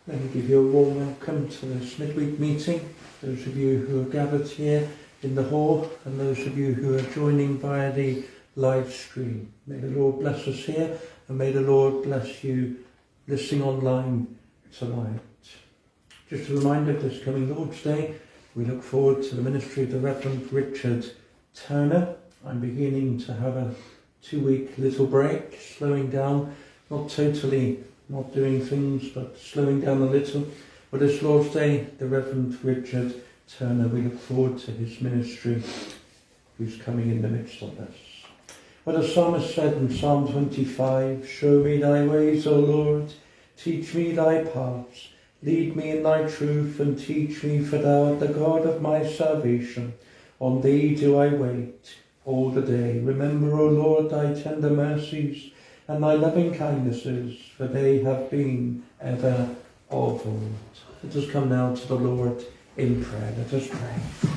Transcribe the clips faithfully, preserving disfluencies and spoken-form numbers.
Let me give you a warm welcome to this midweek meeting. Those of you who are gathered here in the hall and those of you who are joining via the live stream. May the Lord bless us here and may the Lord bless you listening online tonight. Just a reminder, this coming Lord's Day, we look forward to the ministry of the Reverend Richard Turner. I'm beginning to have a two-week little break, slowing down, not totally not doing things, but slowing down a little. But this Lord's Day, the Reverend Richard Turner, we look forward to his ministry, who's coming in the midst of us. What the psalmist said in Psalm twenty-five, show me thy ways, O Lord, teach me thy paths, lead me in thy truth, and teach me, for thou art the God of my salvation. On thee do I wait all the day. Remember, O Lord, thy tender mercies, and thy loving kindnesses, for they have been ever of old. Let us come now to the Lord in prayer. Let us pray.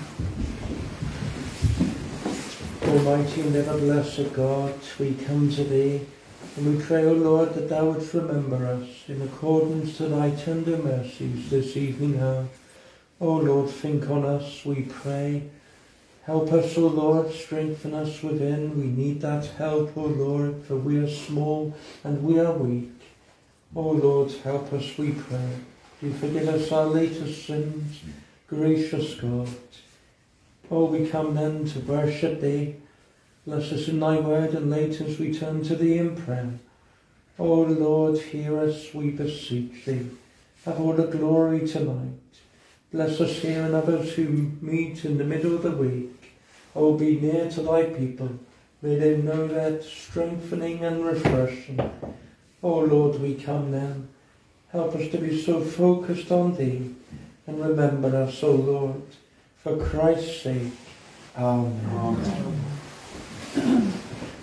Almighty and ever blessed God, we come to thee, and we pray, O Lord, that thou wouldst remember us in accordance to thy tender mercies this evening hour. O Lord, think on us, we pray. Help us, O Lord, strengthen us within. We need that help, O Lord, for we are small and we are weak. O Lord, help us, we pray. You forgive us our latest sins, gracious God. Oh, we come then to worship thee. Bless us in thy word, and later as we turn to thee in prayer. O Lord, hear us, we beseech thee. Have all the glory tonight. Bless us here and others who meet in the middle of the week. Oh, be near to thy people. May they know that strengthening and refreshing. Oh Lord, we come then. Help us to be so focused on thee. And remember us, O Lord, for Christ's sake. Amen. Amen.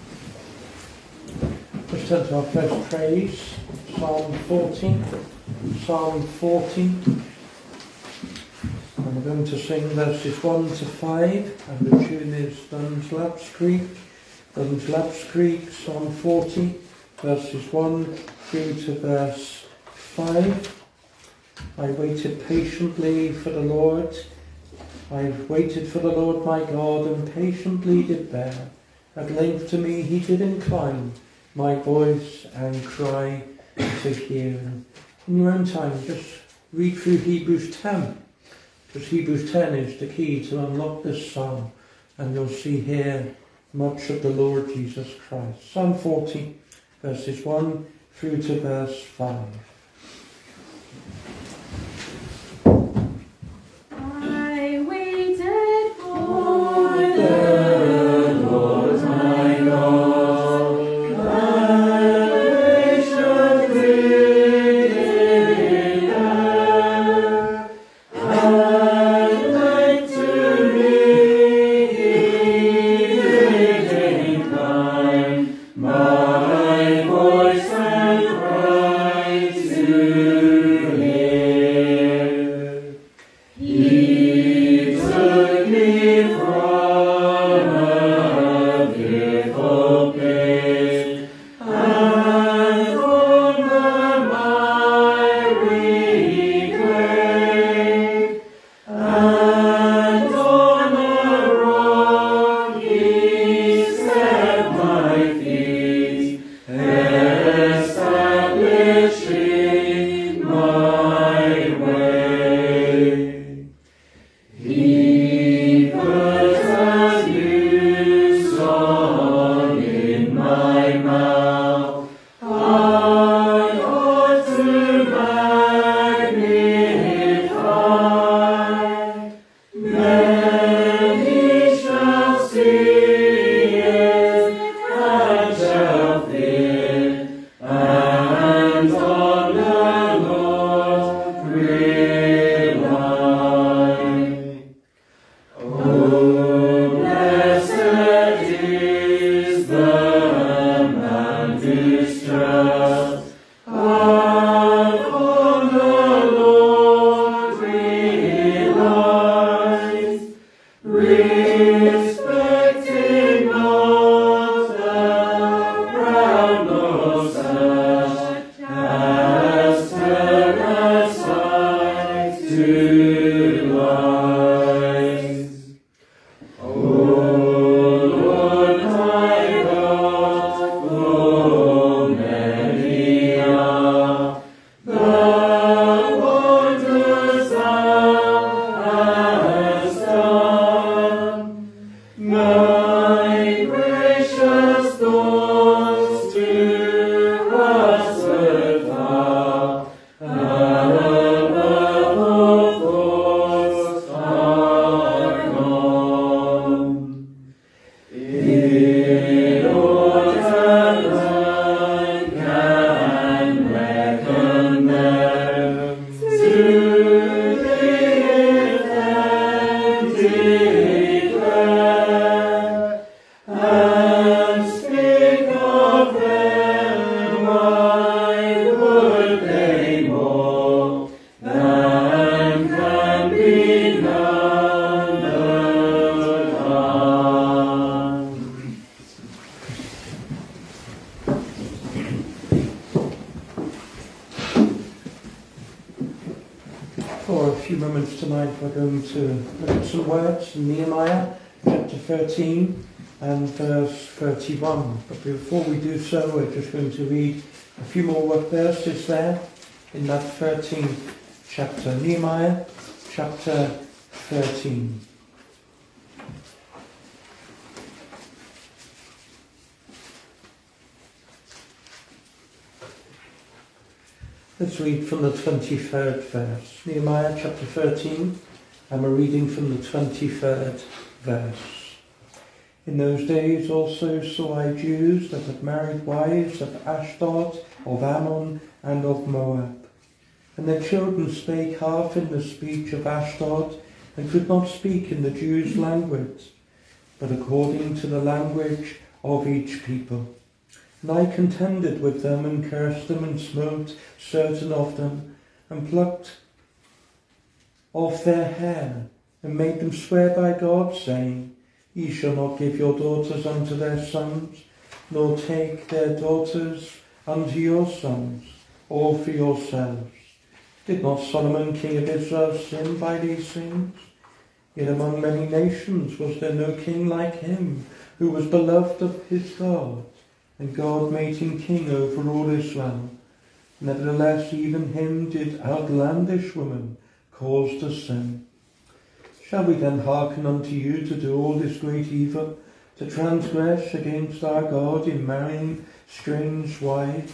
Let's turn to our first praise. Psalm fourteen. Psalm fourteen. And we're going to sing verses one to five, and the tune is Duns Laps Creek. Duns Laps Creek, Psalm forty, verses one through to verse five. I waited patiently for the Lord. I waited for the Lord my God, and patiently did bear. At length to me he did incline my voice and cry to hear. In your own time, just read through Hebrews ten. Because Hebrews ten is the key to unlock this psalm, and you'll see here much of the Lord Jesus Christ. Psalm forty, verses one through to verse five. I waited for the Lord my God. us few moments tonight, we're going to look at some words in Nehemiah chapter thirteen and verse thirty-one. But before we do so, we're just going to read a few more verses there in that thirteenth chapter. Nehemiah chapter thirteen. Let's read from the twenty-third verse. Nehemiah chapter thirteen, and we're reading from the twenty-third verse. In those days also saw I Jews that had married wives of Ashdod, of Ammon, and of Moab. And their children spake half in the speech of Ashdod, and could not speak in the Jews' language, but according to the language of each people. And I contended with them, and cursed them, and smote certain of them, and plucked off their hair, and made them swear by God, saying, Ye shall not give your daughters unto their sons, nor take their daughters unto your sons, or for yourselves. Did not Solomon king of Israel sin by these things? Yet among many nations was there no king like him, who was beloved of his God. And God made him king over all Israel. Nevertheless, even him did outlandish women cause to sin. Shall we then hearken unto you to do all this great evil, to transgress against our God in marrying strange wives?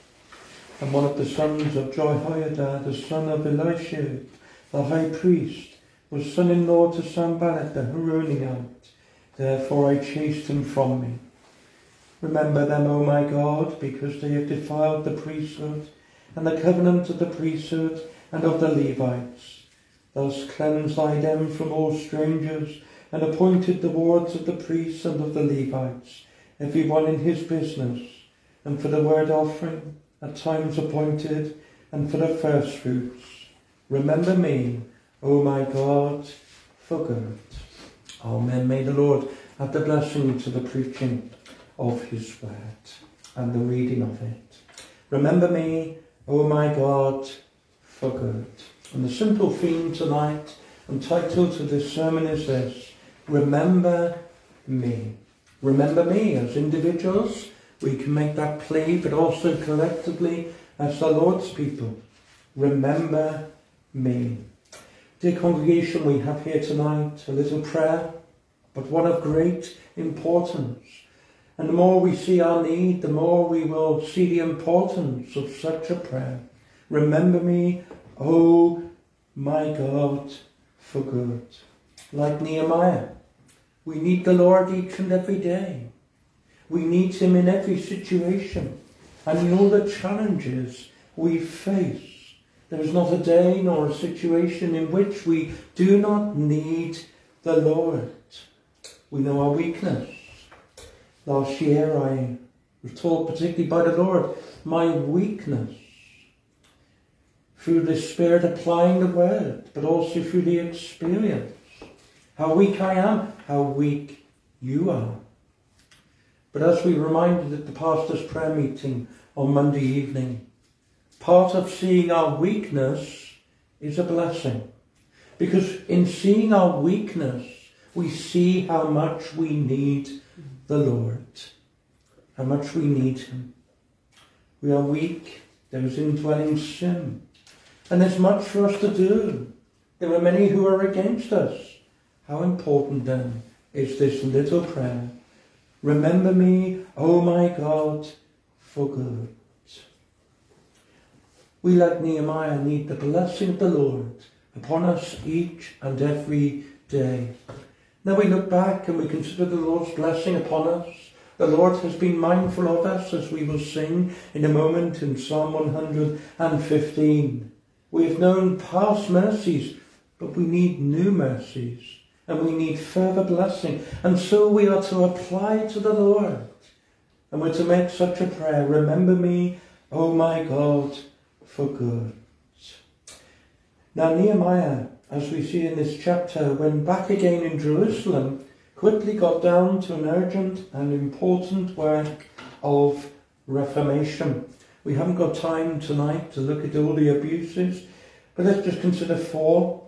And one of the sons of Jehoiada, the son of Elisha, the high priest, was son-in-law to Sanballat the Horonite. Therefore I chased him from me. Remember them, O my God, because they have defiled the priesthood, and the covenant of the priesthood and of the Levites. Thus cleansed I them from all strangers, and appointed the wards of the priests and of the Levites, every one in his business, and for the word offering, at times appointed, and for the firstfruits. Remember me, O my God, for good. Amen. May the Lord add the blessing to the preaching of his word and the reading of it. Remember me, O my God, for good. And the simple theme tonight and title to this sermon is this: Remember me. Remember me. As individuals, we can make that plea, but also collectively as the Lord's people. Remember me. Dear congregation, we have here tonight a little prayer, but one of great importance. And the more we see our need, the more we will see the importance of such a prayer. Remember me, O my God, for good. Like Nehemiah, we need the Lord each and every day. We need him in every situation and in all the challenges we face. There is not a day nor a situation in which we do not need the Lord. We know our weakness. Last year I was taught, particularly by the Lord, my weakness, through the Spirit applying the word, but also through the experience. How weak I am, how weak you are. But as we reminded at the pastor's prayer meeting on Monday evening, part of seeing our weakness is a blessing. Because in seeing our weakness, we see how much we need the Lord, how much we need him. We are weak, there is indwelling sin, and there's much for us to do. There are many who are against us. How important then is this little prayer? Remember me, O my God, for good. We, like Nehemiah, need the blessing of the Lord upon us each and every day. Now we look back and we consider the Lord's blessing upon us. The Lord has been mindful of us, as we will sing in a moment in Psalm one hundred fifteen. We have known past mercies, but we need new mercies, and we need further blessing. And so we are to apply to the Lord, and we're to make such a prayer: remember me, O my God, for good. Now Nehemiah, as we see in this chapter, when back again in Jerusalem, quickly got down to an urgent and important work of reformation. We haven't got time tonight to look at all the abuses, but let's just consider four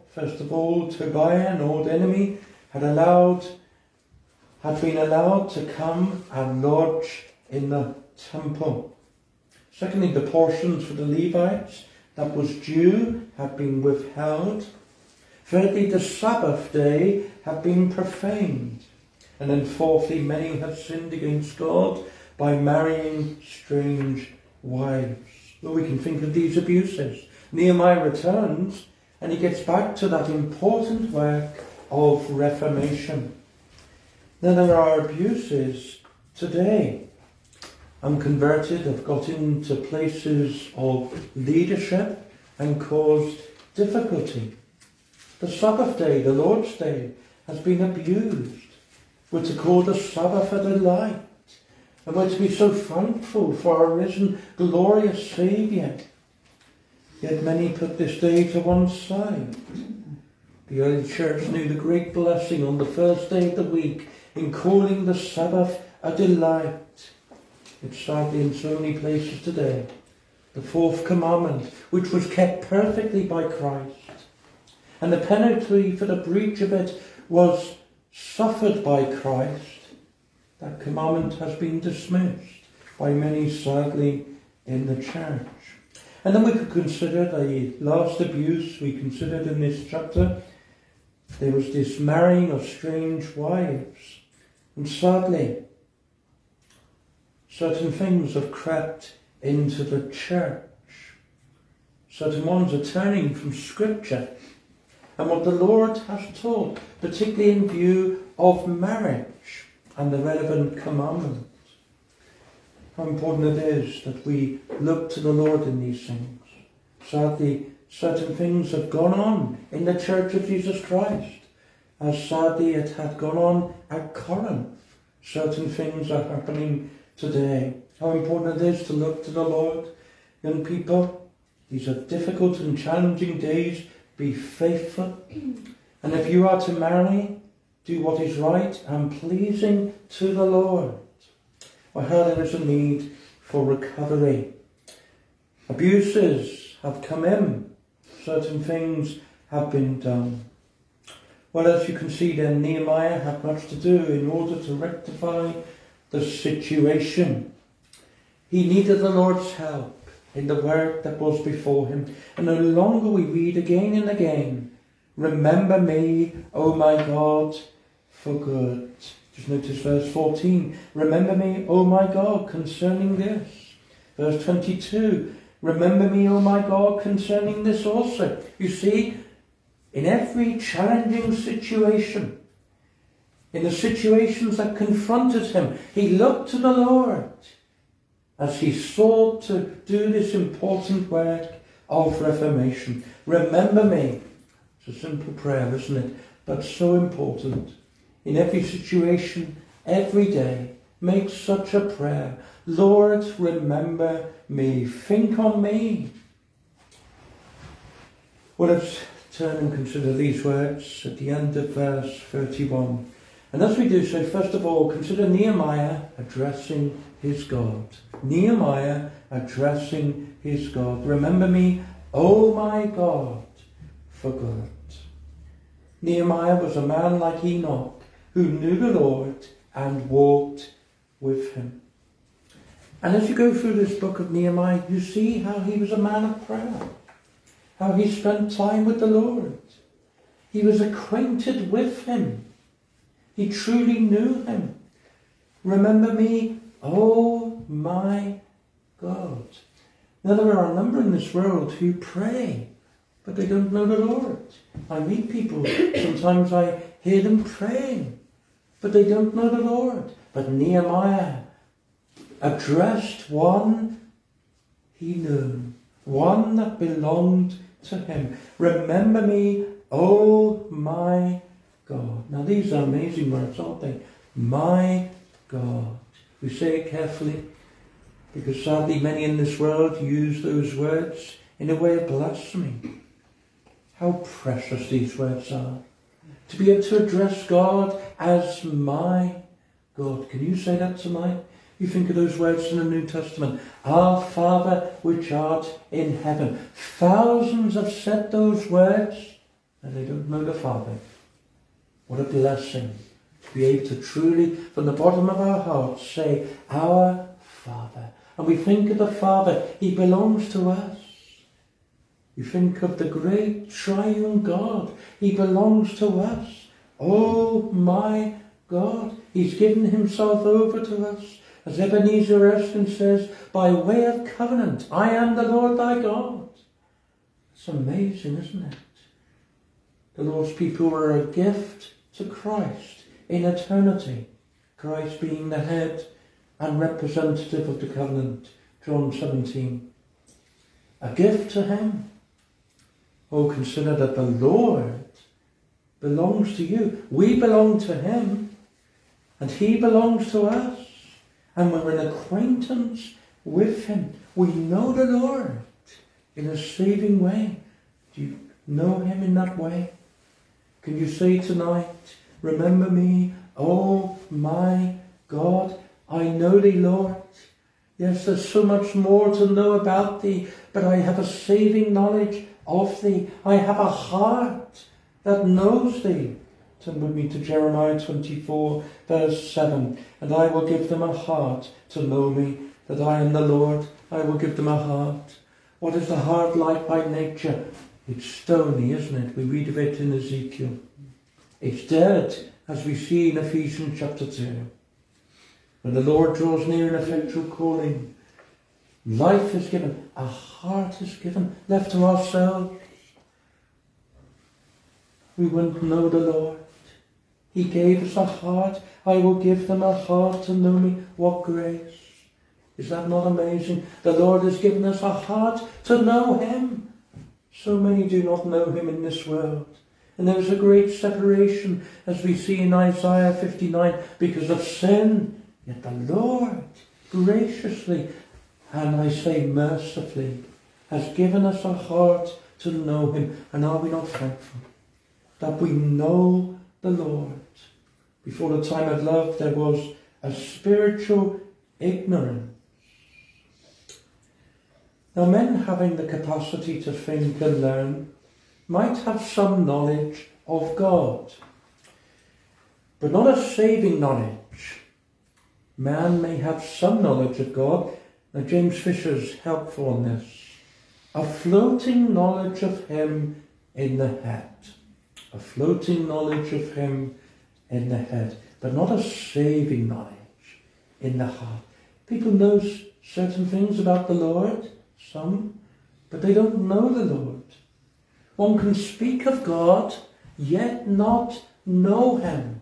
First of all, Tobiah, an old enemy, had allowed, had been allowed to come and lodge in the temple. Secondly, the portions for the Levites that was due had been withheld. Thirdly, the Sabbath day had been profaned. And then fourthly, many had sinned against God by marrying strange wives. Well, we can think of these abuses. Nehemiah returns and he gets back to that important work of reformation. Then there are abuses today. Unconverted have got into places of leadership and caused difficulty. The Sabbath day, the Lord's day, has been abused. We're to call the Sabbath a delight. And we're to be so thankful for our risen, glorious Saviour. Yet many put this day to one side. The early church knew the great blessing on the first day of the week in calling the Sabbath a delight. It's sadly in so many places today. The fourth commandment, which was kept perfectly by Christ, and the penalty for the breach of it was suffered by Christ, that commandment has been dismissed by many, sadly, in the church. And then we could consider the last abuse we considered in this chapter. There was this marrying of strange wives. And sadly, certain things have crept into the church. Certain ones are turning from Scripture and what the Lord has taught, particularly in view of marriage and the relevant commandments. How important it is that we look to the Lord in these things. Sadly, certain things have gone on in the Church of Jesus Christ, as sadly it had gone on at Corinth. Certain things are happening today. How important it is to look to the Lord. Young people, these are difficult and challenging days. Be faithful. And if you are to marry, do what is right and pleasing to the Lord. Or how there is a need for recovery. Abuses have come in. Certain things have been done. Well, as you can see then, Nehemiah had much to do in order to rectify the situation. He needed the Lord's help in the work that was before him. And no longer we read again and again, remember me, O my God, for good. Just notice verse fourteen. Remember me, O my God, concerning this. Verse twenty-two. Remember me, O my God, concerning this also. You see, in every challenging situation, in the situations that confronted him, he looked to the Lord as he sought to do this important work of reformation. Remember me. It's a simple prayer, isn't it? But so important. In every situation, every day, make such a prayer. Lord, remember me. Think on me. Well, let's turn and consider these words at the end of verse thirty-one. And as we do so, first of all, consider Nehemiah addressing his God. Nehemiah addressing his God. Remember me, O my God, for good. Nehemiah was a man like Enoch, who knew the Lord and walked with him. And as you go through this book of Nehemiah, you see how he was a man of prayer, how he spent time with the Lord. He was acquainted with him. He truly knew him. Remember me, oh my God. Now there are a number in this world who pray, but they don't know the Lord. I meet people, sometimes I hear them praying, but they don't know the Lord. But Nehemiah addressed one he knew, one that belonged to him. Remember me, oh my God. Now these are amazing words, aren't they? My God. We say it carefully, because sadly many in this world use those words in a way of blasphemy. How precious these words are. To be able to address God as my God. Can you say that tonight? You think of those words in the New Testament. Our Father which art in heaven. Thousands have said those words and they don't know the Father. What a blessing to be able to truly, from the bottom of our hearts, say, Our Father. And we think of the Father, he belongs to us. You think of the great triune God, he belongs to us. Oh my God, he's given himself over to us. As Ebenezer Erskine says, by way of covenant, I am the Lord thy God. It's amazing, isn't it? The Lord's people were a gift to Christ in eternity. Christ being the head and representative of the covenant. John seventeen. A gift to him. Oh, consider that the Lord belongs to you. We belong to him, and he belongs to us. And when we're in acquaintance with him, we know the Lord in a saving way. Do you know him in that way? Can you say tonight, remember me, oh my God, I know thee, Lord. Yes, there's so much more to know about thee, but I have a saving knowledge of thee. I have a heart that knows thee. Turn with me to Jeremiah twenty-four, verse seven. And I will give them a heart to know me, that I am the Lord. I will give them a heart. What is the heart like by nature? It's stony, isn't it? We read of it in Ezekiel. It's dead, as we see in Ephesians chapter two. When the Lord draws near in effectual calling, life is given, a heart is given, left to ourselves. We wouldn't know the Lord. He gave us a heart. I will give them a heart to know me. What grace. Is that not amazing? The Lord has given us a heart to know him. So many do not know him in this world. And there's a great separation, as we see in Isaiah fifty-nine, because of sin. Yet the Lord graciously, and I say mercifully, has given us a heart to know him. And are we not thankful that we know the Lord? Before the time of love, there was a spiritual ignorance. Now, men having the capacity to think and learn might have some knowledge of God, but not a saving knowledge. Man may have some knowledge of God. Now, James Fisher's helpful on this. A floating knowledge of him in the head. A floating knowledge of him in the head, but not a saving knowledge in the heart. People know certain things about the Lord, some, but they don't know the Lord. One can speak of God, yet not know him.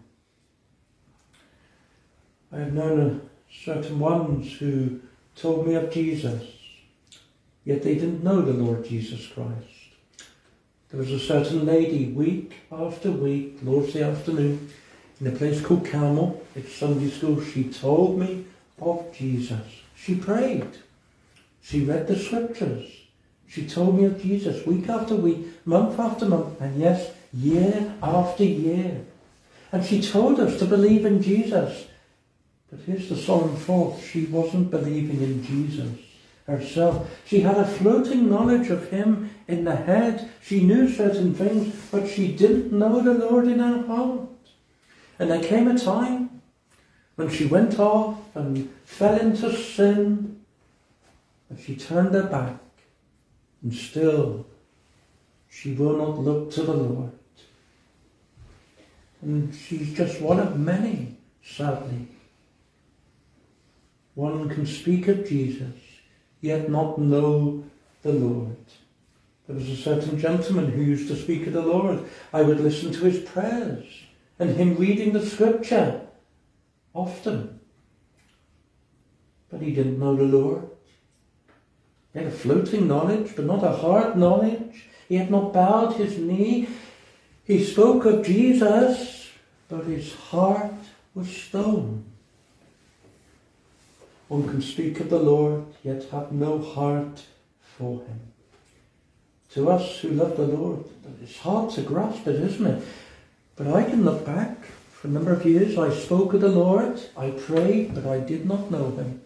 I have known certain ones who told me of Jesus, yet they didn't know the Lord Jesus Christ. There was a certain lady, week after week, Lord's Day afternoon, in a place called Carmel, it's Sunday school, she told me of Jesus. She prayed. She read the scriptures. She told me of Jesus week after week, month after month, and yes, year after year. And she told us to believe in Jesus. But here's the solemn thought, she wasn't believing in Jesus herself. She had a floating knowledge of him in the head. She knew certain things, but she didn't know the Lord in her heart. And there came a time when she went off and fell into sin, and she turned her back, and still she will not look to the Lord. And she's just one of many, sadly. One can speak of Jesus, yet not know the Lord. There was a certain gentleman who used to speak of the Lord. I would listen to his prayers and him reading the scripture often. But he didn't know the Lord. He had a floating knowledge, but not a hard knowledge. He had not bowed his knee. He spoke of Jesus, but his heart was stone. One can speak of the Lord, yet have no heart for him. To us who love the Lord, it's hard to grasp it, isn't it? But I can look back. For a number of years I spoke of the Lord, I prayed, but I did not know him.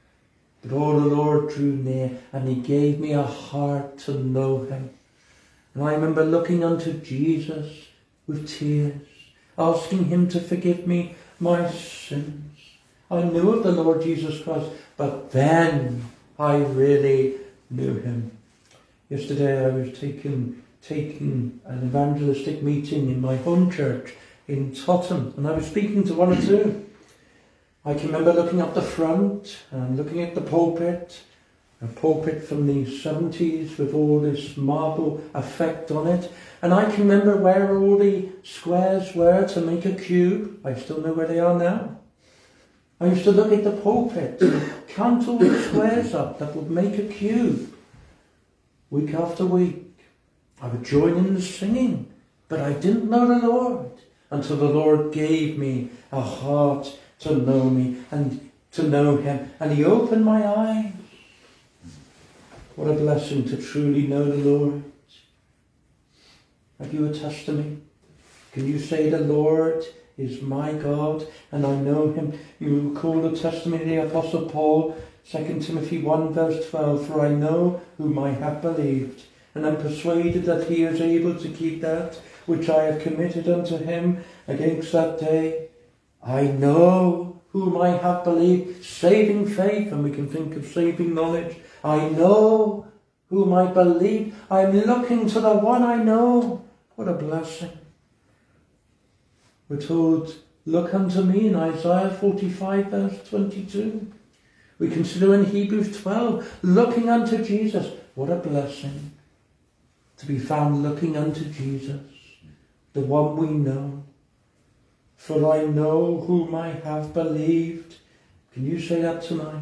But oh, the Lord drew near, and he gave me a heart to know him. And I remember looking unto Jesus with tears, asking him to forgive me my sins. I knew of the Lord Jesus Christ, but then I really knew him. Yesterday I was taking, taking an evangelistic meeting in my home church in Totton, and I was speaking to one or two. I can remember looking up the front and looking at the pulpit, a pulpit from the seventies with all this marble effect on it. And I can remember where all the squares were to make a cube. I still know where they are now. I used to look at the pulpit and count all the squares up that would make a cube. Week after week, I would join in the singing, but I didn't know the Lord until the Lord gave me a heart to know me and to know him. And he opened my eyes. What a blessing to truly know the Lord. Have you a testimony? Can you say the Lord is my God and I know him? You recall the testimony of the Apostle Paul, Second Timothy one verse twelve, for I know whom I have believed, and am persuaded that he is able to keep that which I have committed unto him against that day. I know whom I have believed, saving faith, and we can think of saving knowledge. I know whom I believe. I am looking to the one I know. What a blessing. We're told, look unto me in Isaiah forty-five verse twenty-two. We consider in Hebrews twelve, looking unto Jesus. What a blessing to be found looking unto Jesus, the one we know. For I know whom I have believed. Can you say that tonight?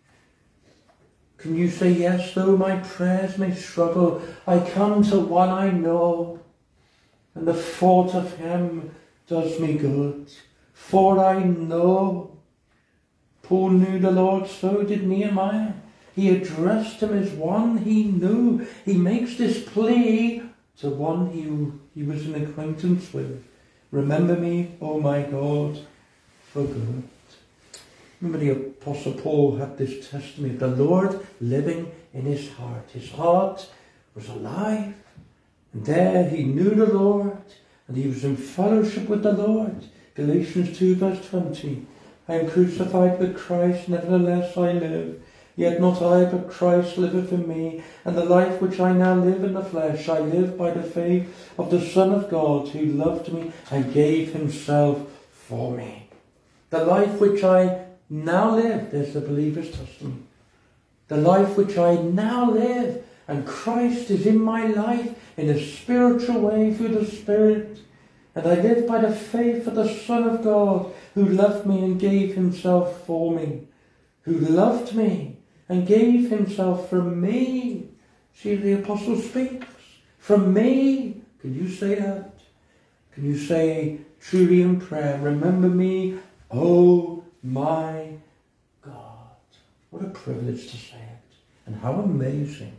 Can you say, yes, though my prayers may struggle, I come to one I know, and the thought of him does me good. For I know. Paul knew the Lord, so did Nehemiah. He addressed him as one he knew. He makes this plea to one he, he was in acquaintance with. Remember me, O my God, for good. Remember the Apostle Paul had this testimony of the Lord living in his heart. His heart was alive. And there he knew the Lord. And he was in fellowship with the Lord. Galatians two verse twenty. I am crucified with Christ, nevertheless I live. Yet not I, but Christ liveth in me. And the life which I now live in the flesh, I live by the faith of the Son of God, who loved me and gave himself for me. The life which I now live, there's the believer's testimony. The life which I now live, and Christ is in my life in a spiritual way through the Spirit. And I live by the faith of the Son of God, who loved me and gave himself for me. Who loved me and gave himself for me. See, the apostle speaks. From me. Can you say that? Can you say truly in prayer, remember me, oh my God. What a privilege to say it. And how amazing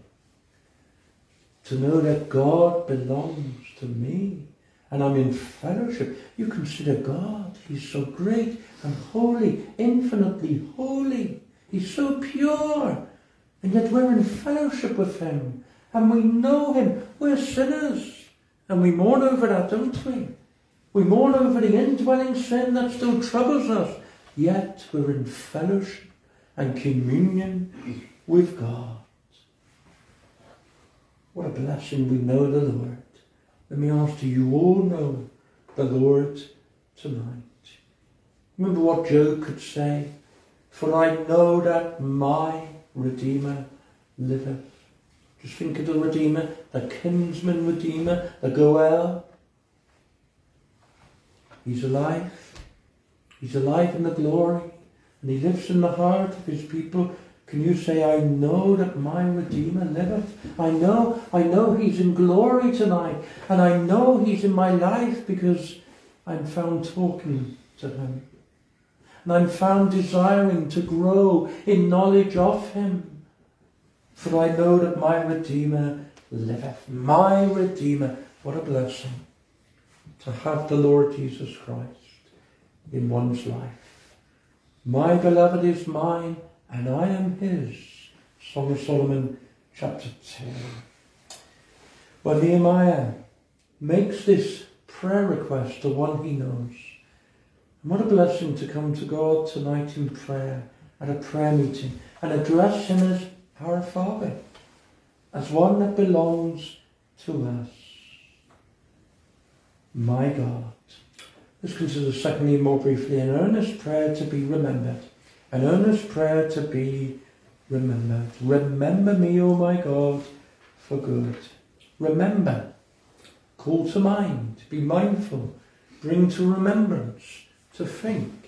to know that God belongs to me. And I'm in fellowship. You consider God. He's so great and holy, infinitely holy. He's so pure. And yet we're in fellowship with him. And we know him. We're sinners. And we mourn over that, don't we? We mourn over the indwelling sin that still troubles us. Yet we're in fellowship and communion with God. What a blessing we know the Lord. Let me ask, do you all know the Lord tonight? Remember what Job could say? For I know that my Redeemer liveth. Just think of the Redeemer, the kinsman Redeemer, the Goel. He's alive. He's alive in the glory. And he lives in the heart of his people. Can you say, I know that my Redeemer liveth? I know, I know he's in glory tonight. And I know he's in my life because I'm found talking to him. And I'm found desiring to grow in knowledge of him. For I know that my Redeemer liveth. My Redeemer. What a blessing to have the Lord Jesus Christ in one's life. My beloved is mine, and I am his. Song of Solomon, chapter ten. Well, Nehemiah makes this prayer request to one he knows. And what a blessing to come to God tonight in prayer, at a prayer meeting, and address him as our Father, as one that belongs to us. My God. Let's consider secondly, more briefly, an earnest prayer to be remembered. An earnest prayer to be remembered. Remember me, O my God, for good. Remember. Call to mind. Be mindful. Bring to remembrance. To think.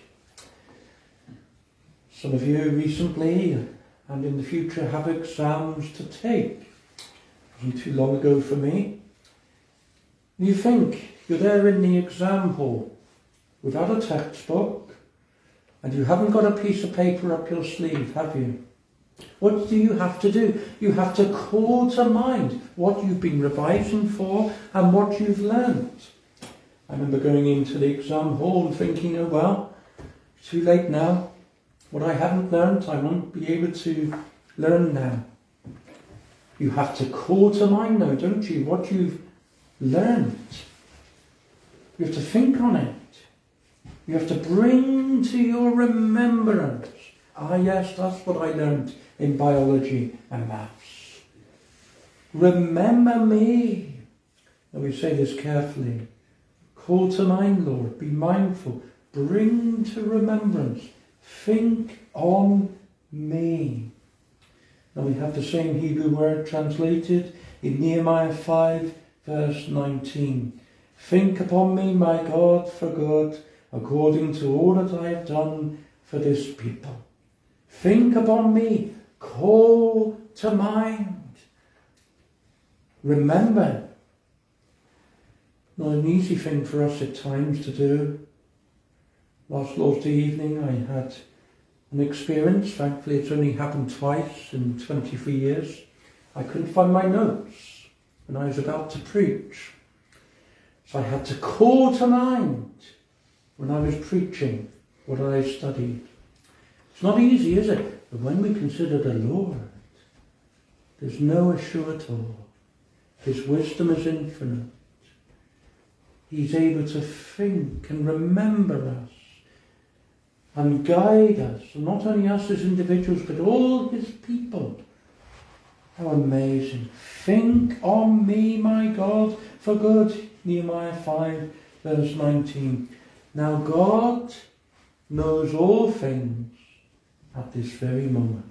Some of you recently and in the future have exams to take. It wasn't too long ago for me. You think you're there in the exam hall without a textbook, and you haven't got a piece of paper up your sleeve, have you? What do you have to do? You have to call to mind what you've been revising for and what you've learned. I remember going into the exam hall and thinking, oh well, it's too late now. What I haven't learned, I won't be able to learn now. You have to call to mind now, don't you, what you've learned. You have to think on it. You have to bring to your remembrance. Ah yes, that's what I learned in biology and maths. Remember me. And we say this carefully. Call to mind, Lord. Be mindful. Bring to remembrance. Think on me. Now we have the same Hebrew word translated in Nehemiah five, verse nineteen. Think upon me, my God, for good, according to all that I have done for this people. Think upon me. Call to mind. Remember. Not an easy thing for us at times to do. Last Lord's Day evening I had an experience. Thankfully it's only happened twice in twenty-three years. I couldn't find my notes when I was about to preach. So I had to call to mind when I was preaching what I studied. It's not easy, is it? But when we consider the Lord, there's no issue at all. His wisdom is infinite. He's able to think and remember us and guide us, and not only us as individuals, but all his people. How amazing. Think on me, my God, for good. Nehemiah five, verse nineteen. Now God knows all things at this very moment.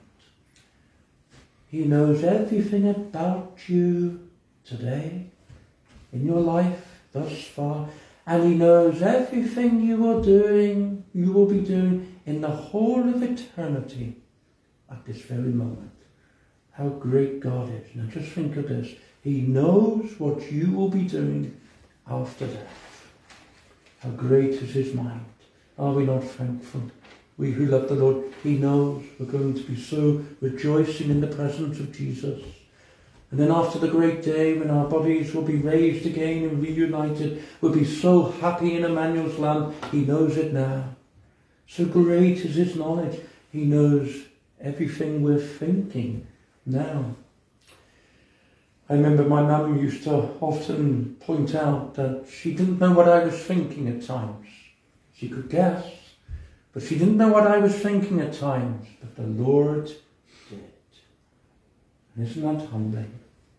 He knows everything about you today, in your life thus far, and he knows everything you are doing, you will be doing in the whole of eternity at this very moment. How great God is. Now just think of this. He knows what you will be doing after death. How great is his mind. Are we not thankful? We who love the Lord, he knows we're going to be so rejoicing in the presence of Jesus. And then after the great day when our bodies will be raised again and reunited, we'll be so happy in Emmanuel's land. He knows it now. So great is his knowledge. He knows everything we're thinking now. I remember my mum used to often point out that she didn't know what I was thinking at times. She could guess, but she didn't know what I was thinking at times. But the Lord did. And isn't that humbling?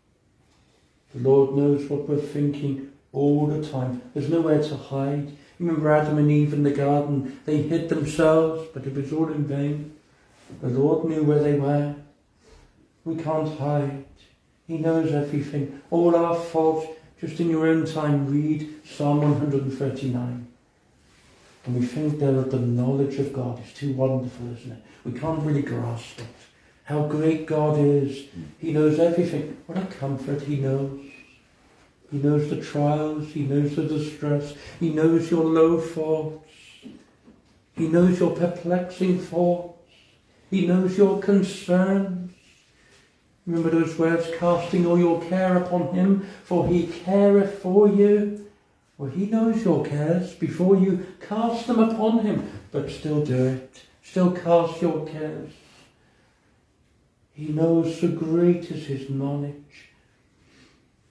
The Lord knows what we're thinking all the time. There's nowhere to hide. Remember Adam and Eve in the garden? They hid themselves, but it was all in vain. The Lord knew where they were. We can't hide. He knows everything. All our faults. Just in your own time, read Psalm one thirty-nine. And we think there of the knowledge of God. It's too wonderful, isn't it? We can't really grasp it. How great God is. He knows everything. What a comfort he knows. He knows the trials. He knows the distress. He knows your low thoughts. He knows your perplexing thoughts. He knows your concerns. Remember those words, casting all your care upon him, for he careth for you. Well, he knows your cares before you cast them upon him, but still do it. Still cast your cares. He knows so great is his knowledge.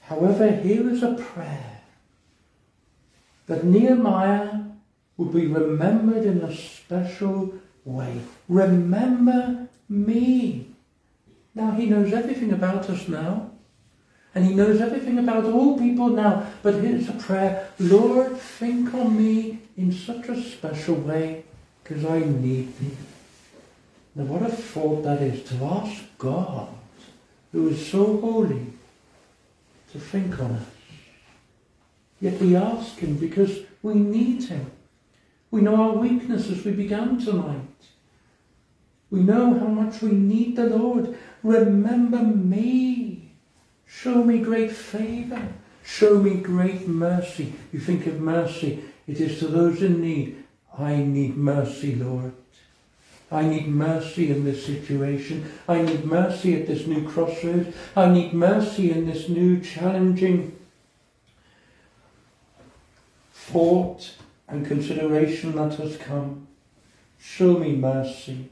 However, here is a prayer that Nehemiah will be remembered in a special way. Remember me. Now, he knows everything about us now. And he knows everything about all people now. But here's a prayer. Lord, think on me in such a special way, because I need thee. Now, what a thought that is, to ask God, who is so holy, to think on us. Yet we ask him because we need him. We know our weakness as we began tonight. We know how much we need the Lord. Remember me. Show me great favour. Show me great mercy. You think of mercy, it is to those in need. I need mercy, Lord. I need mercy in this situation. I need mercy at this new crossroads. I need mercy in this new challenging thought and consideration that has come. Show me mercy.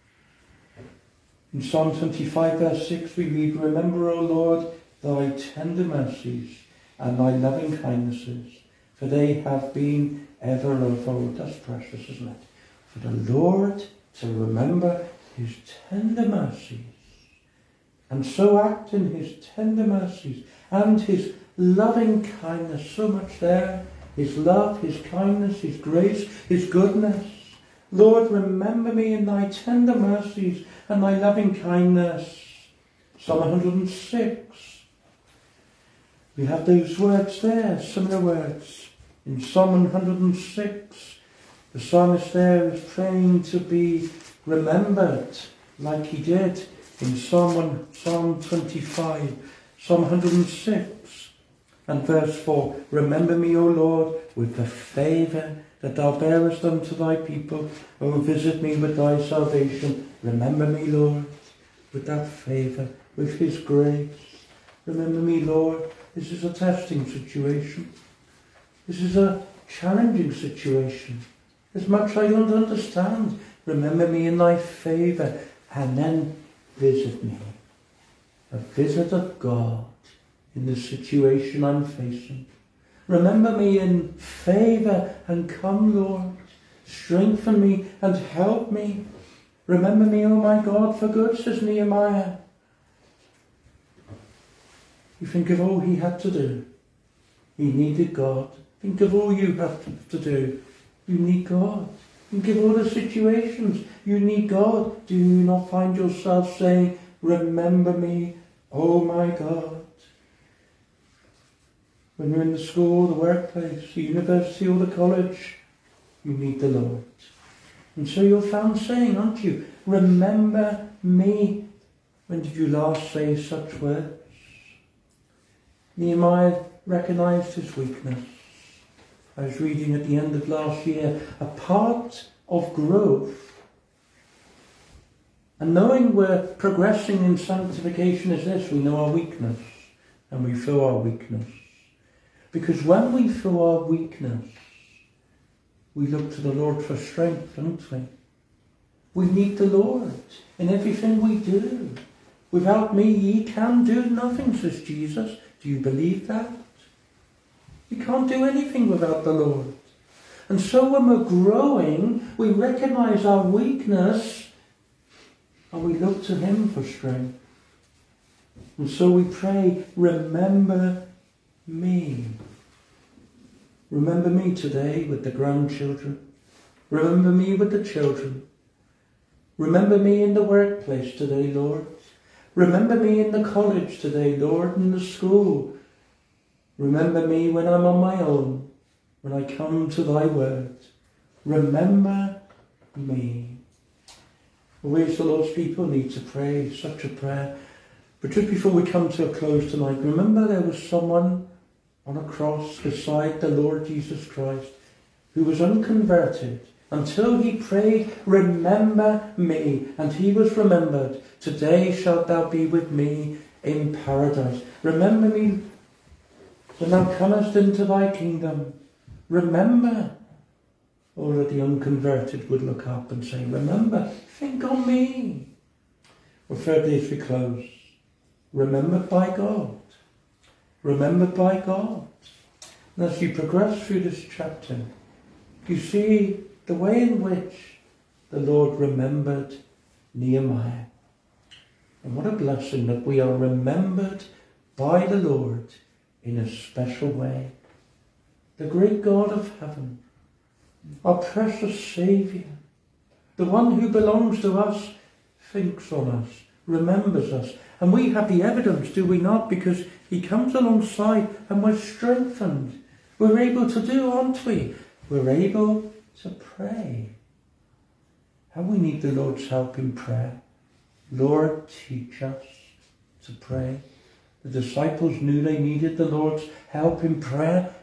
In Psalm twenty-five verse six we read, Remember, O Lord, thy tender mercies and thy loving kindnesses, for they have been ever of old. That's precious, isn't it? For the Lord to remember his tender mercies, and so act in his tender mercies and his loving kindness. So much there. His love, his kindness, his grace, his goodness. Lord, remember me in thy tender mercies and thy loving kindness. Psalm one hundred six. We have those words there, similar words. In Psalm one hundred six, the psalmist there is praying to be remembered like he did in Psalm, one, Psalm twenty-five, Psalm one hundred six and verse four. Remember me, O Lord, with the favour that thou bearest unto thy people. O visit me with thy salvation. Remember me, Lord, with that favour, with his grace. Remember me, Lord. This is a testing situation. This is a challenging situation. There's much I don't understand. Remember me in thy favour, and then visit me. A visit of God in the situation I'm facing. Remember me in favour and come, Lord. Strengthen me and help me. Remember me, O my God, for good, says Nehemiah. You think of all he had to do. He needed God. Think of all you have to do. You need God. Think of all the situations. You need God. Do you not find yourself saying, remember me, oh my God? When you're in the school, the workplace, the university or the college, you need the Lord. And so you're found saying, aren't you? Remember me. When did you last say such words? Nehemiah recognised his weakness. I was reading at the end of last year, a part of growth and knowing we're progressing in sanctification is this: we know our weakness and we feel our weakness. Because when we feel our weakness, we look to the Lord for strength, don't we? We need the Lord in everything we do. Without me ye can do nothing, says Jesus. Do you believe that? We can't do anything without the Lord. And so when we're growing, we recognise our weakness and we look to him for strength. And so we pray, remember me. Remember me today with the grandchildren. Remember me with the children. Remember me in the workplace today, Lord. Remember me in the college today, Lord, in the school. Remember me when I'm on my own, when I come to thy word. Remember me. Always the Lord's people need to pray such a prayer. But just before we come to a close tonight, remember there was someone on a cross beside the Lord Jesus Christ who was unconverted until he prayed, remember me, and he was remembered. Today shalt thou be with me in paradise. Remember me when thou comest into thy kingdom. Remember. All of the unconverted would look up and say, remember, think on me. Well, thirdly, as we close, remembered by God. remembered by God. And as you progress through this chapter, you see the way in which the Lord remembered Nehemiah. And what a blessing that we are remembered by the Lord in a special way. The great God of heaven, our precious Saviour, the one who belongs to us, thinks on us, remembers us. And we have the evidence, do we not? Because he comes alongside and we're strengthened. We're able to do, aren't we? We're able to pray. And we need the Lord's help in prayer. Lord, teach us to pray. The disciples knew they needed the Lord's help in prayer,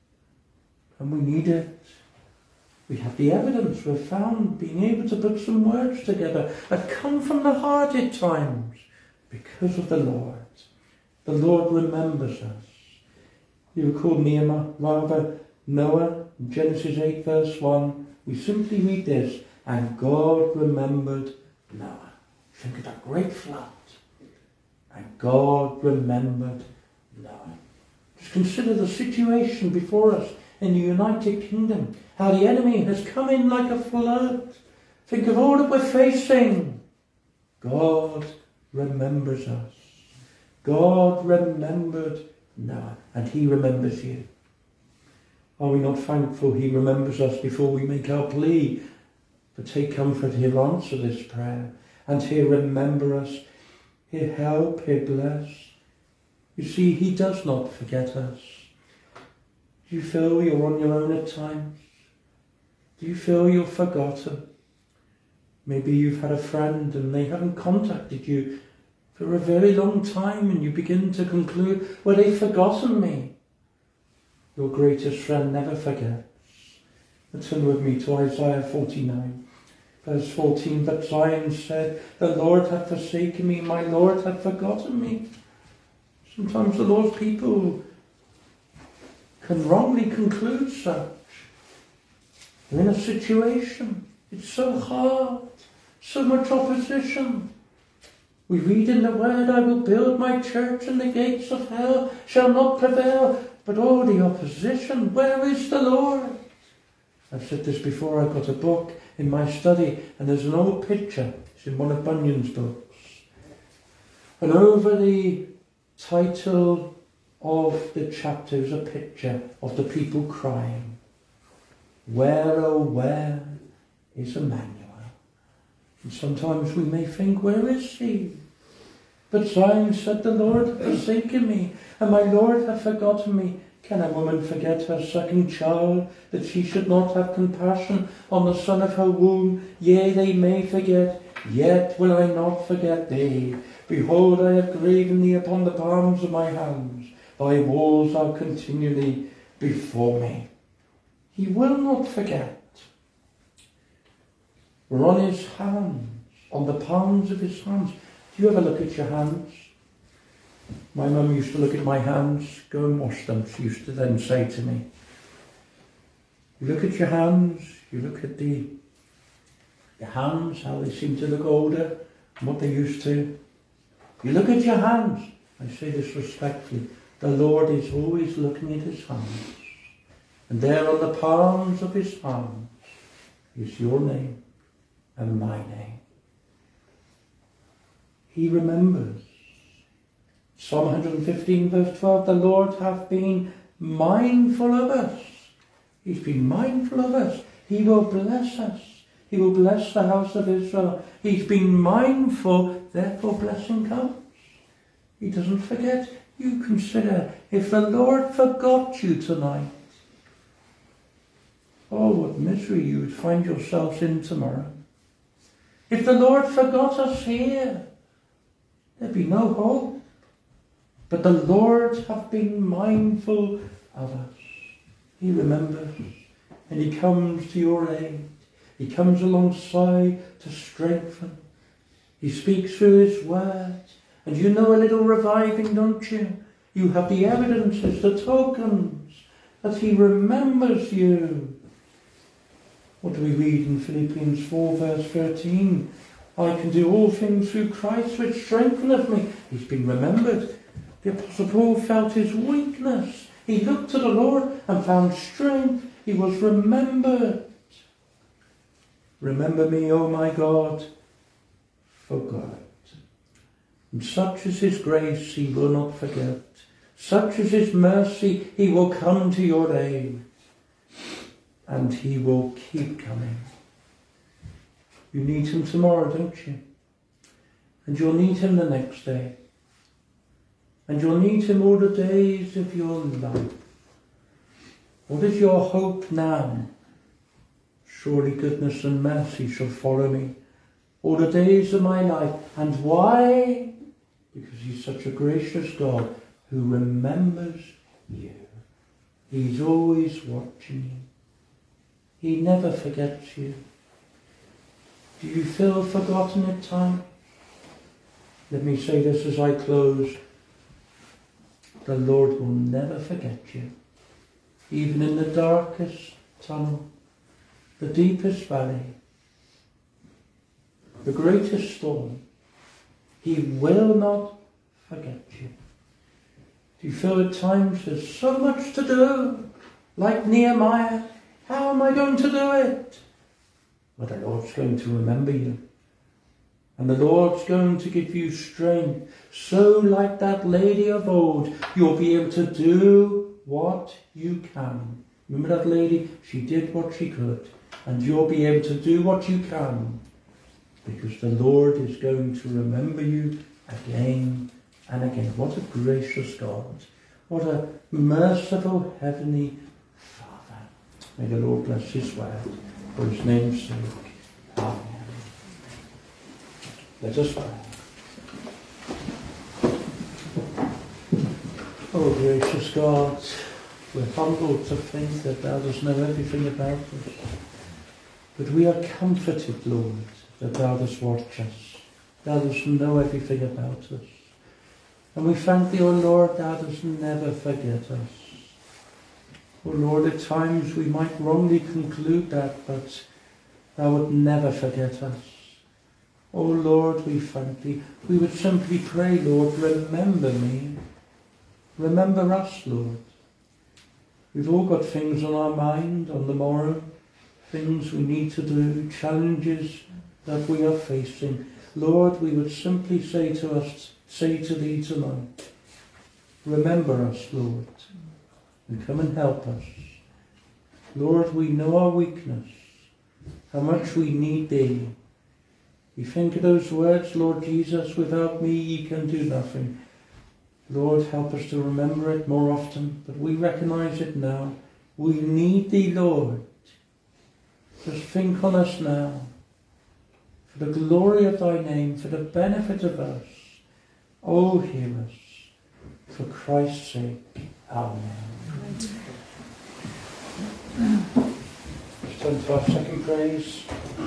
and we need it. We have the evidence. We're found being able to put some words together that come from the heart at times because of the Lord. The Lord remembers us. You recall Nehemiah, rather Noah, Genesis eight verse one. We simply read this, and God remembered Noah. Think of that great flood. And God remembered Noah. Just consider the situation before us in the United Kingdom. How the enemy has come in like a flood. Think of all that we're facing. God remembers us. God remembered Noah. And he remembers you. Are we not thankful he remembers us before we make our plea? But take comfort, he'll answer this prayer. And he'll remember us. He'll help, he'll bless. You see, he does not forget us. Do you feel you're on your own at times? Do you feel you're forgotten? Maybe you've had a friend and they haven't contacted you for a very long time and you begin to conclude, well, they've forgotten me. Your greatest friend never forgets. Turn with me to Isaiah forty-nine. Verse fourteen, but Zion said, the Lord hath forsaken me, my Lord hath forgotten me. Sometimes the Lord's people can wrongly conclude such. They're in a situation, it's so hard, so much opposition. We read in the Word, I will build my church and the gates of hell shall not prevail. But all the opposition, where is the Lord? I've said this before, I've got a book in my study and there's an old picture. It's in one of Bunyan's books. And over the title of the chapter is a picture of the people crying. Where, oh where is Emmanuel? And sometimes we may think, where is he? But Zion said, the Lord hath forsaken me, and my Lord hath forgotten me. Can a woman forget her sucking child, that she should not have compassion on the son of her womb? Yea, they may forget, yet will I not forget thee. Behold, I have graven thee upon the palms of my hands. Thy walls are continually before me. He will not forget. We're on his hands, on the palms of his hands. Do you ever look at your hands? My mum used to look at my hands, go and wash them. She used to then say to me, you look at your hands, you look at the, the hands, how they seem to look older than what they used to. You look at your hands. I say this respectfully. The Lord is always looking at his hands. And there on the palms of his hands is your name and my name. He remembers. Psalm one fifteen verse twelve, the Lord hath been mindful of us. He's been mindful of us. He will bless us. He will bless the house of Israel. He's been mindful, therefore blessing comes. He doesn't forget. You consider, if the Lord forgot you tonight, oh, what misery you would find yourselves in tomorrow. If the Lord forgot us here, there'd be no hope. But the Lord hath been mindful of us. He remembers, and he comes to your aid. He comes alongside to strengthen. He speaks through his word. And you know a little reviving, don't you? You have the evidences, the tokens, that he remembers you. What do we read in Philippians four verse thirteen? I can do all things through Christ which strengtheneth me. He's been remembered. The Apostle Paul felt his weakness. He looked to the Lord and found strength. He was remembered. Remember me, O my God, for God. And such is his grace, he will not forget. Such is his mercy, he will come to your aid. And he will keep coming. You need him tomorrow, don't you? And you'll need him the next day. And you'll need him all the days of your life. What is your hope now? Surely goodness and mercy shall follow me all the days of my life. And why? Because he's such a gracious God who remembers you. He's always watching you. He never forgets you. Do you feel forgotten at times? Let me say this as I close. The Lord will never forget you. Even in the darkest tunnel, the deepest valley, the greatest storm, he will not forget you. Do you feel at times there's so much to do? Like Nehemiah, how am I going to do it? Well, the Lord's going to remember you. And the Lord's going to give you strength. So like that lady of old, you'll be able to do what you can. Remember that lady? She did what she could. And you'll be able to do what you can. Because the Lord is going to remember you again and again. What a gracious God. What a merciful heavenly Father. May the Lord bless his word for his name's sake. Amen. Let us pray. Oh, gracious God, we're humbled to think that thou dost know everything about us. But we are comforted, Lord, that thou dost watch us. Thou dost know everything about us. And we thank thee, O Lord, thou dost never forget us. O Lord, at times we might wrongly conclude that, but thou would never forget us. O Lord, we thank thee. We would simply pray, Lord, remember me. Remember us, Lord. We've all got things on our mind on the morrow, things we need to do, challenges that we are facing. Lord, we would simply say to us, say to thee tonight, remember us, Lord, and come and help us. Lord, we know our weakness, how much we need thee. We think of those words, Lord Jesus, without me ye can do nothing. Lord, help us to remember it more often, but we recognise it now. We need thee, Lord. Just think on us now, for the glory of thy name, for the benefit of us. Oh, hear us, for Christ's sake. Amen. Let's turn to our second praise.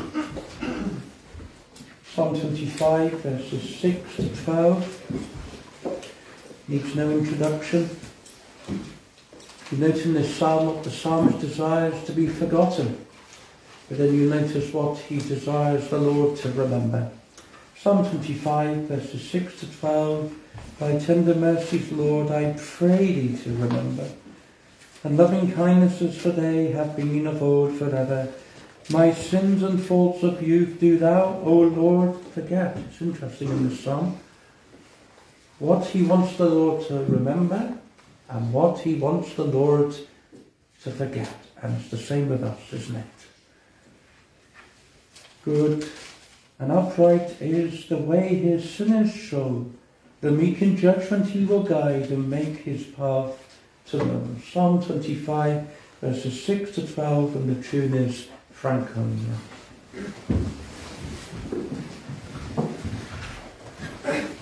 Psalm twenty-five, verses six to twelve. Needs no introduction. You note in this psalm what the psalmist desires to be forgotten, but then you notice what he desires the Lord to remember. Psalm twenty-five, verses six to twelve. Thy tender mercies, Lord, I pray thee to remember. And loving kindnesses for they have been of old forever. My sins and faults of youth do thou, O Lord, forget. It's interesting in this psalm. What he wants the Lord to remember and what he wants the Lord to forget. And it's the same with us, isn't it? Good and upright is the way his sinners show. The meek in judgment he will guide and make his path to know. Psalm twenty-five, verses six to twelve, and the tune is Franconia.